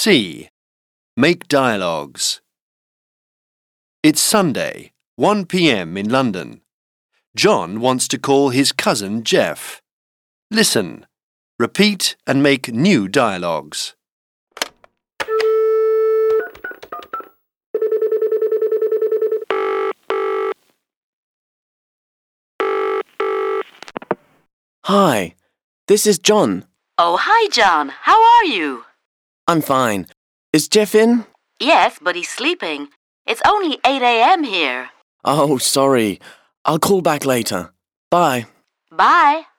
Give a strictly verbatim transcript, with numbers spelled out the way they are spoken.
C. Make dialogues. It's Sunday, one p m in London. John wants to call his cousin Jeff. Listen, repeat and make new dialogues. Hi, this is John. Oh, hi, John. How are you? I'm fine. Is Jeff in? Yes, but he's sleeping. It's only eight a m here. Oh, sorry. I'll call back later. Bye. Bye.